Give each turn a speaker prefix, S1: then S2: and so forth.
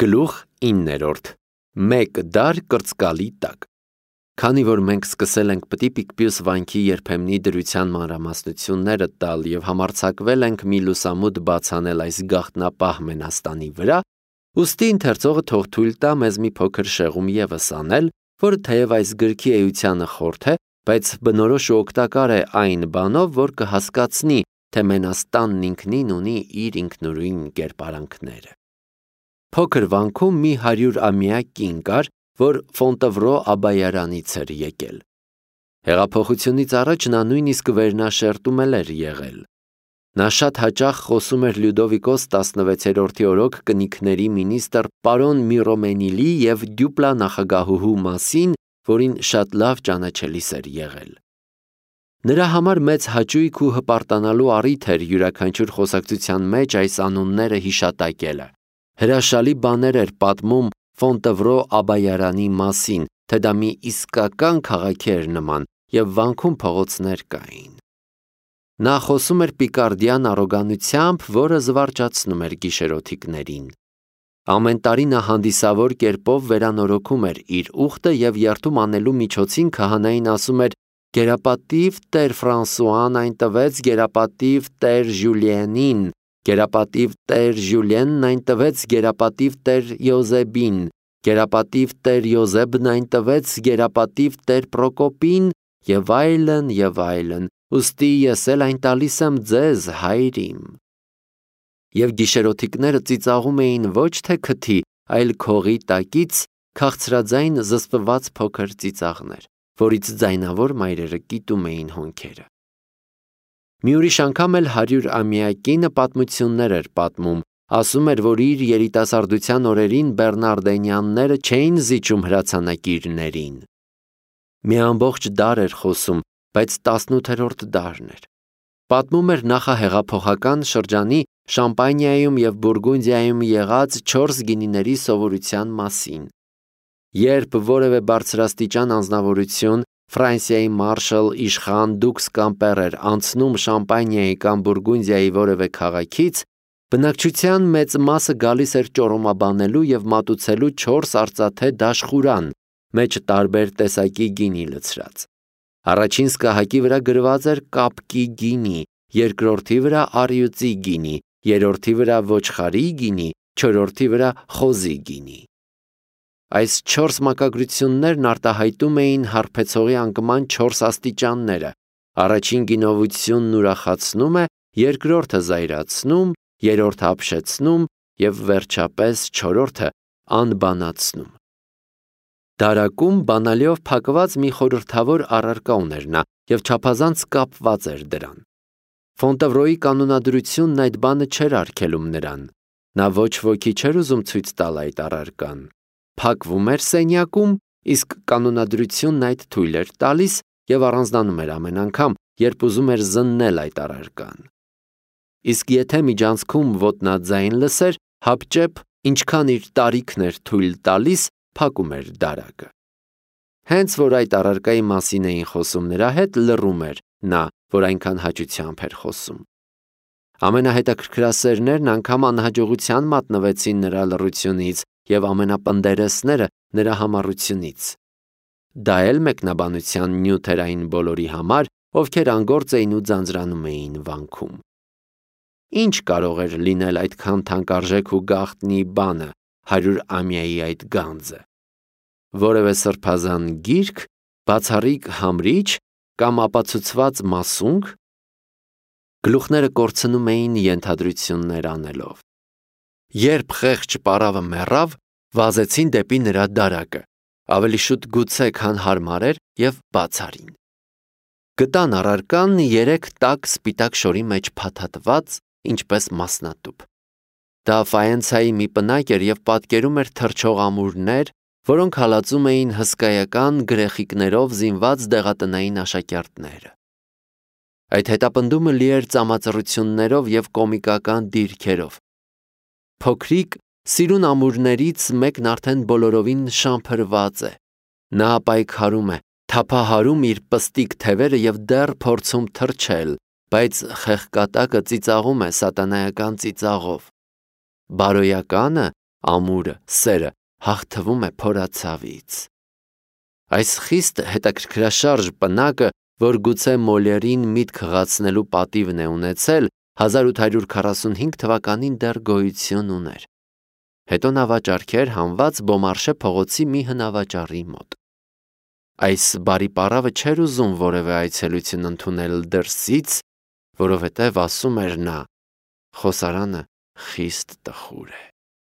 S1: Գլուխ 9. Մեկ դար կրծկալի տակ։ Քանի որ մենք սկսել ենք Պտիպիկ Պյուս վանքի երբեմնի դրության մանրամասնությունները տալ եւ համարձակվել ենք մի լուսամուտ բացանել այս գաղտնապահ Մենաստանի վրա, ուստի ընթերցողը թող թույլ տա մեզ մի փոքր շեղում եւս անել, որը թեև այս գրքի էությանը խորթ է, բայց բնորոշ ու օգտակար է այն բանով, որ կհասկացնի, թե Մենաստանն ինքնին ունի իր ինքնուրույն կերպարանքները։ Փոքր վանքում մի 100-ամյա կին կար, որ Ֆոնտևրո Աբայարանից էր եկել։ Հեղափոխությունից առաջ նա նույնիսկ վերնաշերտում էր եղել։ Նա շատ հաճախ խոսում էր Լյուդովիկոս 16-րդի օրոք կնիկների մինիստր պարոն Միրոմենիլի և Դյուպլա նախագահուհու մասին, որին շատ լավ ճանաչելիս էր եղել։ Նրա համար մեծ հաճույք ու հպարտանալու առիթ էր յուրաքանչյուր խոսակցության մեջ այս անունները հիշատակելը։ Հրաշալի բաներ էր պատմում Ֆոնտևրո Աբայարանի մասին, թե դա մի իսկական քաղաք էր նման և վանքում փողոցներ կային։ Նա խոսում էր պիկարդյան առոգանությամբ, որը զվարճացնում էր գիշերօթիկներին։ Ամեն տարի նա հանդիսավոր կերպով վերանորոգում էր իր ուխտը և երթում անելու միջոցին քահանային ասում էր. «Գերապատիվ Տեր Ֆրանսուան այն տվեց գերապատիվ Տեր Ժյուլիենին, գերապատիվ Տեր Ժյուլիենն այն տվեց գերապատիվ Տեր Յոզեբին, գերապատիվ Տեր Յոզեբն այն տվեց գերապատիվ Տեր Պրոկոպին և այլն, ուստի ես էլ այն տալիս եմ ձեզ, հայր իմ»։ Եվ գիշերօթիկները ծիծաղում էին ոչ թե քթի, այլ քողի տակից քաղցրաձայն զսպված փոքր ծիծաղներ, որից ձայնավոր մայրերը կիտում էին հոնքերը։ Մի ուրիշ անգամ էլ 100-ամյա կինը պատմություններ էր պատմում, ասում էր, որ իր երիտասարդության օրերին բեռնարդենյանները չէին զիջում հրացանակիրներին։ Մի ամբողջ դար էր խոսում, բայց 18-րդ դարն էր։ Պատմում էր նախահեղափոխական շրջանի Շամպանիայում և Բուրգունդիայում եղած 4 գինիների սովորության մասին։ Երբ որևէ բարձրաստիճան անձնավորություն, Ֆրանսիայի մարշալ, իշխան, դուքս կամ պեր էր անցնում Շամպանիայի կամ Բուրգունդիայի որևէ քաղաքից, բնակչության մեծ մասը գալիս էր ճոռոմաբանելու և մատուցելու 4 արծաթե դաշխուրան, մեջ տարբեր տեսակի գինի լցրած։ Առաջին սկահակի վրա գրված էր կապկի գինի, երկրորդի վրա առյուծի գինի, երրորդի վրա ոչխարի գինի, չորրորդի վրա խոզի գինի։ Այս 4 մակագրություններն արտահայտում էին հարբեցողի անկման 4 աստիճանները. առաջին գինովությունն ուրախացնում է, երկրորդը զայրացնում, երրորդը ապշեցնում և վերջապես չորրորդը անբանացնում։ Դարակում բանալիով փակված մի խորհրդավոր առարկա ուներ նա և չափազանց կապված էր դրան։ Ֆոնտևրոյի կանոնադրությունն այդ բանը չէր արգելում նրան։ Նա ոչ ոքի չէր ուզում ցույց տալ այդ առարկան։ Փակվում էր սենյակում, իսկ կանոնադրությունն այդ թույլ էր տալիս և առանձնանում էր ամեն անգամ, երբ ուզում էր զննել այդ առարկան։ Իսկ եթե միջանցքում ոտնաձայն լսեր, հապճեպ, ինչքան իր տարիքն էր թույլ տալիս, փակում էր դարակը։ Հենց որ այդ առարկայի մասին էին խոսում նրա հետ, լռում էր նա, որ այնքան հաճությամբ էր խոսում։ Ամենահետաքրքրասերներն անգամ անհաջողության մատնվեցին նրա լռությունից և ամենապնդերեսները նրա համառությունից։ Դա էլ մեկնաբանության նյութ էր այն բոլորի համար, ովքեր անգործ էին ու ձանձրանում էին վանքում։ Ինչ կարող էր լինել այդքան թանկարժեք ու գաղտնի բանը, 100-ամյայի այդ գանձը։ Որևէ սրբազան գիրք, բացառիկ համրիչ կամ ապացուցված մասունք։ Գլուխները կորցնում էին ենթադրություններ անելով։ Երբ խեղճ պարավը մեռավ, վազեցին դեպի նրա դարակը, ավելի շուտ գուցե, քան հարմար էր, և բաց արին։ Գտան առարկան 3 տաք սպիտակ շորի մեջ փաթաթված, ինչպես մասնատուփ։ Դա ֆայենցայի մի պնակ էր և պատկերում էր թռչող ամուրներ, որոնք հալածում էին հսկայական գրեխիկներով զինված դեղատնային աշակերտները։ Այդ հետապնդումը լի էր ծամածռություններով և կոմիկական դիրքերով։ Փոքրիկ, սիրուն ամուրներից մեկն արդեն բոլորովին շամփրված է։ Նա պայքարում է, թափահարում իր պստիկ թևերը և դեռ փորձում թռչել, բայց խեղկատակը ծիծաղում է սատանայական ծիծաղով։ Բարոյականը ամուրը, սերը հաղթվում է փորացավից։ Այս խիստ հետաքրքրաշարժ պնակը, որ գուցե Մոլերին միտք հղացնելու պատիվն է ունեցել, 1845 թվականին դեռ գոյություն ուներ։ Հետո նավաճառքեր հանված Բոմարշե փողոցի մի հնավաճառի մոտ։ Այս բարի պարավը չէր ուզում որևէ այցելություն ընդունել դրսից, որովհետև ասում էր նա, խոսարանը խիստ տխուր է։